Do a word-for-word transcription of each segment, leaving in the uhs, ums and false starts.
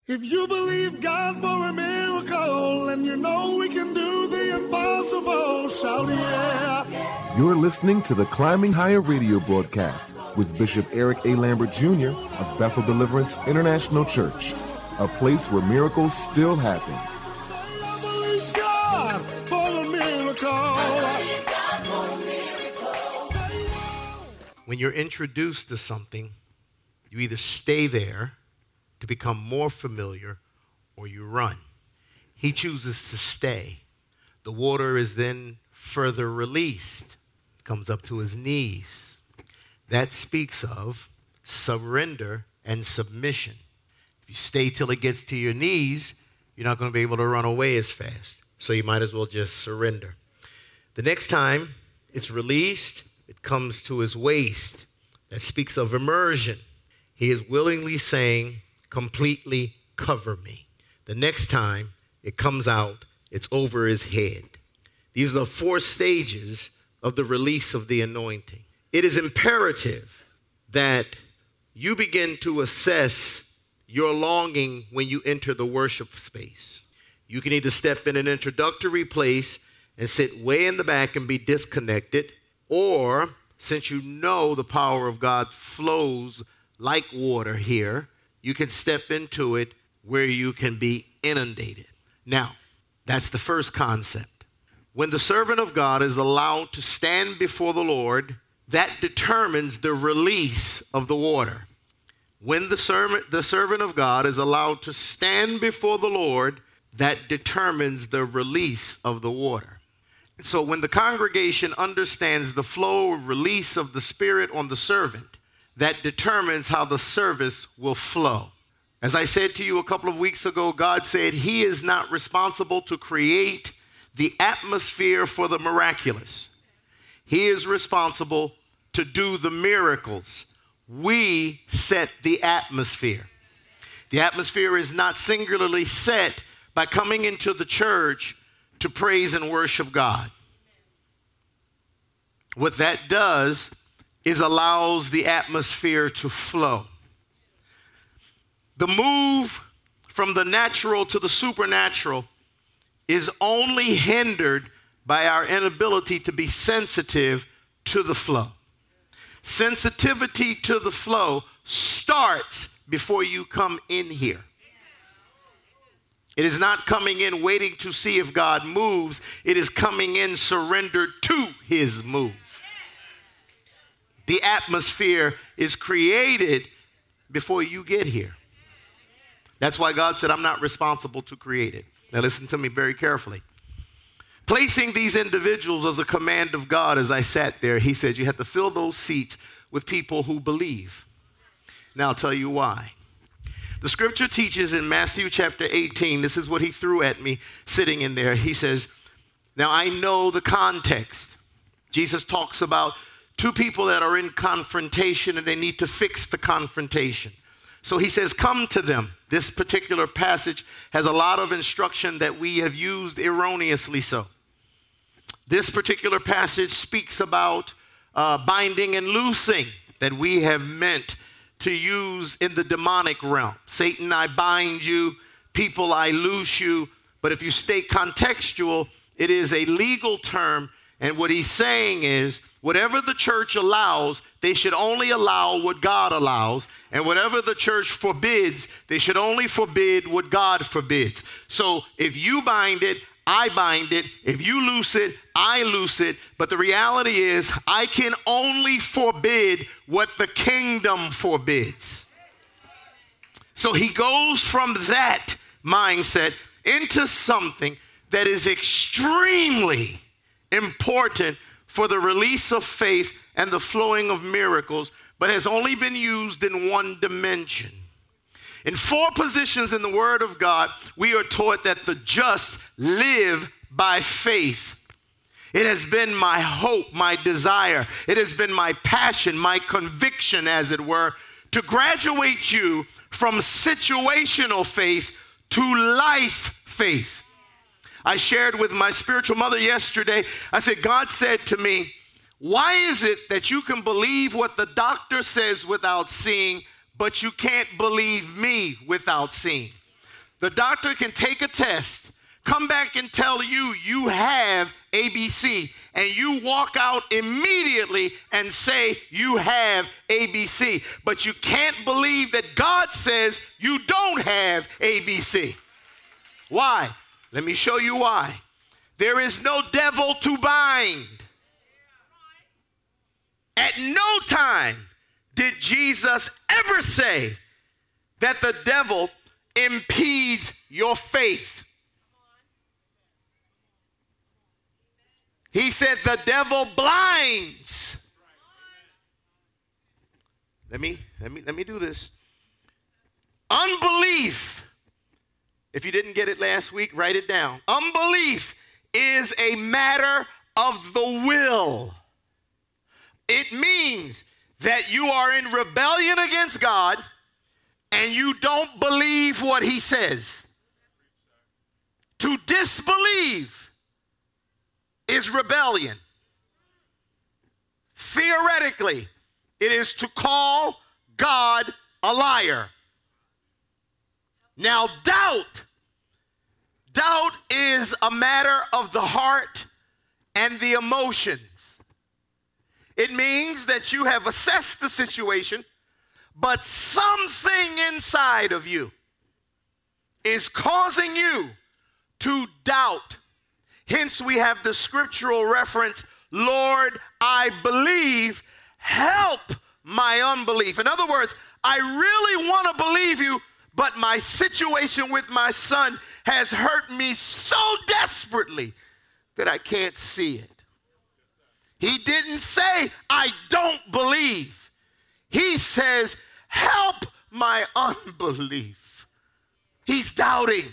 If you believe God for a miracle and you know we can do the impossible, shout yeah. You're listening to the Climbing Higher radio broadcast with Bishop Eric A. Lambert Junior of Bethel Deliverance International Church, a place where miracles still happen. I believe God for a miracle. When you're introduced to something, you either stay there to become more familiar or you run. He chooses to stay. The water is then further released, comes up to his knees. That speaks of surrender and submission. If you stay till it gets to your knees, you're not going to be able to run away as fast. So you might as well just surrender. The next time it's released, it comes to his waist. That speaks of immersion. He is willingly saying, completely cover me. The next time it comes out, it's over his head. These are the four stages of the release of the anointing. It is imperative that you begin to assess your longing when you enter the worship space. You can either step in an introductory place and sit way in the back and be disconnected, or since you know the power of God flows like water here, you can step into it where you can be inundated. Now, that's the first concept. When the servant of God is allowed to stand before the Lord, that determines the release of the water. When the servant, the servant of God is allowed to stand before the Lord, that determines the release of the water. So when the congregation understands the flow or release of the Spirit on the servant, that determines how the service will flow. As I said to you a couple of weeks ago, God said he is not responsible to create the atmosphere for the miraculous. He is responsible to do the miracles. We set the atmosphere. The atmosphere is not singularly set by coming into the church to praise and worship God. What that does is allows the atmosphere to flow. The move from the natural to the supernatural is only hindered by our inability to be sensitive to the flow. Sensitivity to the flow starts before you come in here. It is not coming in waiting to see if God moves. It is coming in surrendered to his move. The atmosphere is created before you get here. That's why God said, I'm not responsible to create it. Now listen to me very carefully. Placing these individuals as a command of God, as I sat there, he said, you have to fill those seats with people who believe. Now I'll tell you why. The scripture teaches in Matthew chapter eighteen, this is what he threw at me sitting in there. He says, now I know the context. Jesus talks about two people that are in confrontation and they need to fix the confrontation. So he says, come to them. This particular passage has a lot of instruction that we have used erroneously so. This particular passage speaks about uh, binding and loosing that we have meant to use in the demonic realm. Satan, I bind you. People, I loose you. But if you stay contextual, it is a legal term. And what he's saying is, whatever the church allows, they should only allow what God allows. And whatever the church forbids, they should only forbid what God forbids. So if you bind it, I bind it. If you loose it, I loose it. But the reality is, I can only forbid what the kingdom forbids. So he goes from that mindset into something that is extremely important for the release of faith and the flowing of miracles, but has only been used in one dimension. In four positions in the Word of God, we are taught that the just live by faith. It has been my hope, my desire. It has been my passion, my conviction, as it were, to graduate you from situational faith to life faith. I shared with my spiritual mother yesterday, I said, God said to me, why is it that you can believe what the doctor says without seeing, but you can't believe me without seeing? The doctor can take a test, come back and tell you you have A B C, and you walk out immediately and say you have A B C. But you can't believe that God says you don't have A B C. Why? Let me show you why. There is no devil to bind. At no time did Jesus ever say that the devil impedes your faith. He said the devil blinds. Let me, let me, let me do this. Unbelief, if you didn't get it last week, write it down. Unbelief is a matter of the will. It means that you are in rebellion against God and you don't believe what he says. To disbelieve is rebellion. Theoretically, it is to call God a liar. Now, doubt. Doubt is a matter of the heart and the emotions. It means that you have assessed the situation, but something inside of you is causing you to doubt. Hence, we have the scriptural reference, Lord, I believe, help my unbelief. In other words, I really want to believe you, but my situation with my son has hurt me so desperately that I can't see it. He didn't say, I don't believe. He says, help my unbelief. He's doubting.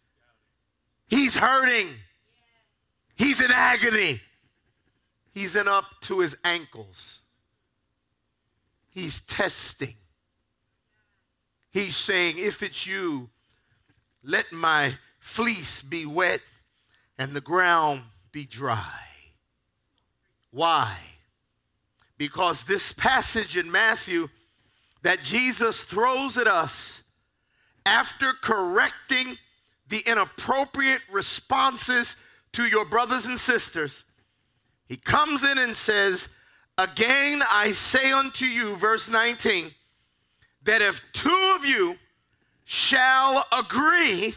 He's hurting. He's in agony. He's in up to his ankles. He's testing. He's saying, if it's you, let my fleece be wet and the ground be dry. Why? Because this passage in Matthew that Jesus throws at us after correcting the inappropriate responses to your brothers and sisters, he comes in and says, again I say unto you, verse nineteen, that if two of you shall agree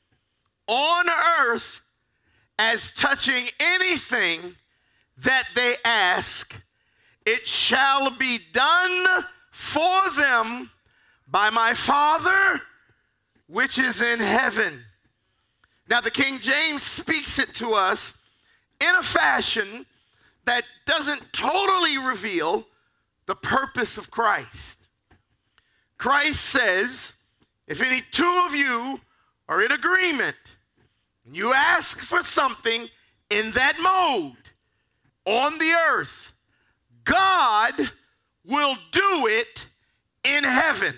on earth as touching anything that they ask, it shall be done for them by my Father which is in heaven. Now the King James speaks it to us in a fashion that doesn't totally reveal the purpose of Christ. Christ says, if any two of you are in agreement, and you ask for something in that mode on the earth, God will do it in heaven.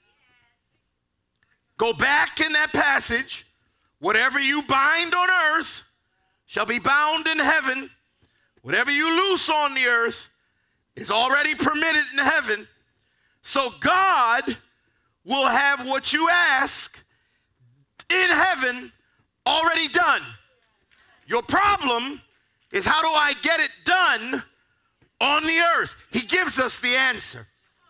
Go back in that passage. Whatever you bind on earth shall be bound in heaven. Whatever you loose on the earth is already permitted in heaven. So God will have what you ask in heaven already done. Your problem is, how do I get it done on the earth? He gives us the answer.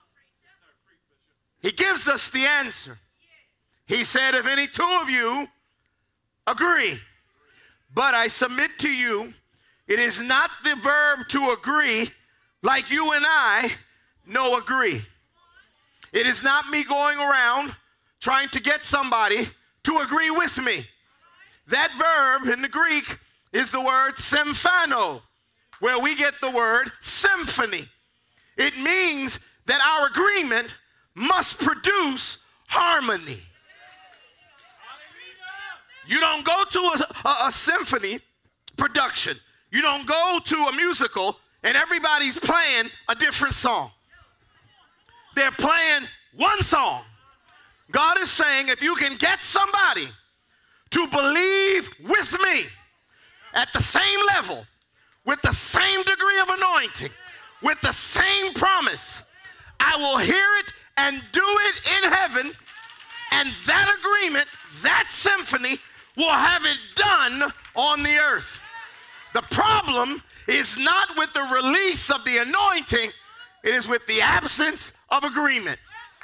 He gives us the answer. He said, if any two of you agree, but I submit to you, it is not the verb to agree like you and I know agree. It is not me going around trying to get somebody to agree with me. That verb in the Greek is the word symphano, where we get the word symphony. It means that our agreement must produce harmony. You don't go to a, a, a symphony production. You don't go to a musical and everybody's playing a different song. They're playing one song. God is saying, if you can get somebody to believe with me at the same level, with the same degree of anointing, with the same promise, I will hear it and do it in heaven, and that agreement, that symphony will have it done on the earth. The problem is not with the release of the anointing, it is with the absence of agreement.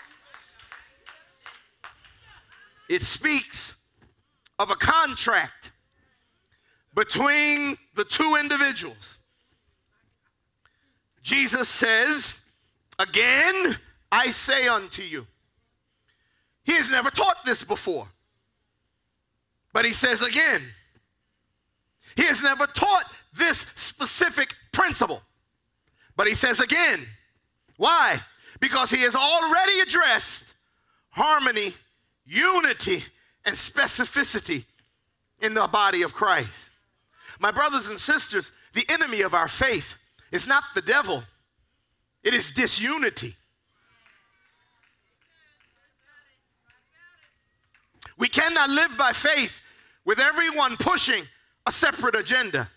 It speaks of a contract between the two individuals. Jesus says, again, I say unto you. He has never taught this before. But he says again, he has never taught this specific principle. But he says again, why? Because he has already addressed harmony, unity, and specificity in the body of Christ. My brothers and sisters, the enemy of our faith is not the devil. It is disunity. We cannot live by faith with everyone pushing a separate agenda.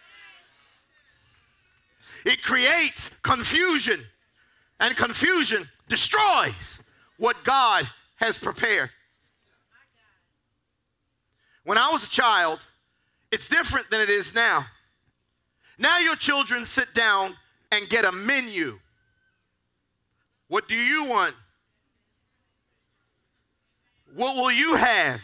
It creates confusion, and confusion destroys what God has prepared. When I was a child, it's different than it is now. Now your children sit down and get a menu. What do you want? What will you have?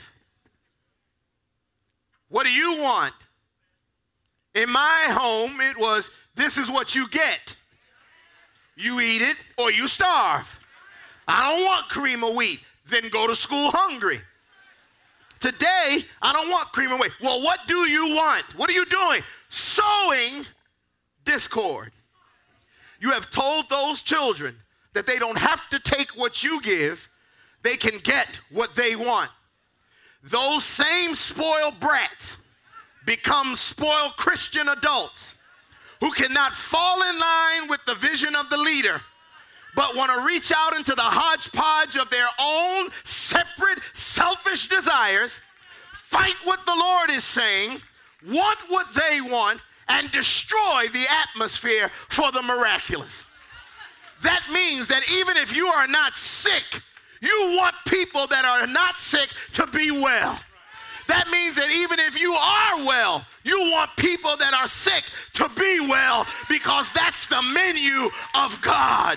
What do you want? In my home, it was, this is what you get. You eat it or you starve. I don't want cream of wheat. Then go to school hungry. Today, I don't want cream of wheat. Well, what do you want? What are you doing? Sowing discord. You have told those children that they don't have to take what you give. They can get what they want. Those same spoiled brats become spoiled Christian adults who cannot fall in line with the vision of the leader, but want to reach out into the hodgepodge of their own separate, selfish desires, fight what the Lord is saying, want what they want, and destroy the atmosphere for the miraculous. That means that even if you are not sick, you want people that are not sick to be well. That means that even if you are well, you want people that are sick to be well, because that's the menu of God.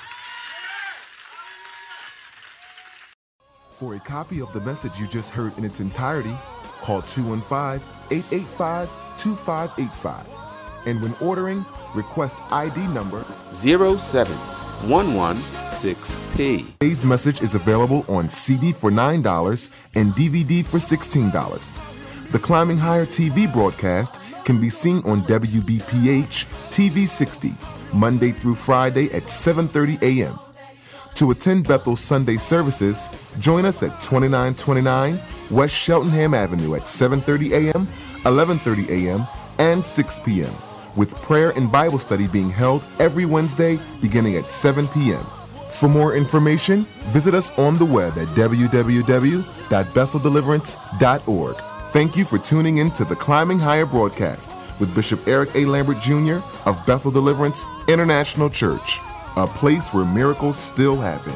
For a copy of the message you just heard in its entirety, call two one five, eight eight five, two five eight five. And when ordering, request I D number zero seven one one six P. Today's message is available on C D for nine dollars and D V D for sixteen dollars. The Climbing Higher T V broadcast can be seen on W B P H T V sixty, Monday through Friday at seven thirty a.m. To attend Bethel's Sunday services, join us at twenty-nine twenty-nine West Cheltenham Avenue at seven thirty a.m., eleven thirty a.m., and six p.m., with prayer and Bible study being held every Wednesday beginning at seven p.m. For more information, visit us on the web at w w w dot bethel deliverance dot org. Thank you for tuning in to the Climbing Higher broadcast with Bishop Eric A. Lambert Junior of Bethel Deliverance International Church, a place where miracles still happen.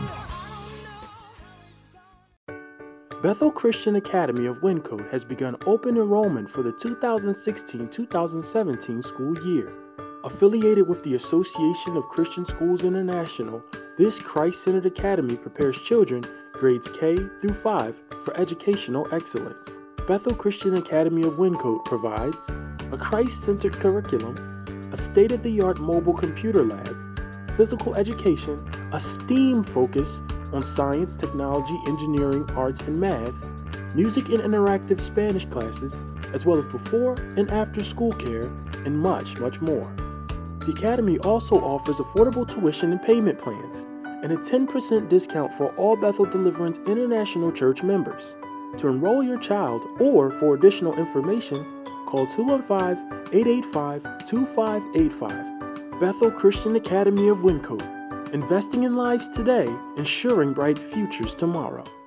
Bethel Christian Academy of Wyncote has begun open enrollment for the two thousand sixteen two thousand seventeen school year. Affiliated with the Association of Christian Schools International, this Christ-centered academy prepares children grades K through five for educational excellence. Bethel Christian Academy of Wyncote provides a Christ-centered curriculum, a state-of-the-art mobile computer lab, physical education, a STEAM focus on science, technology, engineering, arts, and math, music and interactive Spanish classes, as well as before and after school care, and much, much more. The Academy also offers affordable tuition and payment plans, and a ten percent discount for all Bethel Deliverance International Church members. To enroll your child or for additional information, call two one five, eight eight five, two five eight five. Bethel Christian Academy of Wyncote. Investing in lives today, ensuring bright futures tomorrow.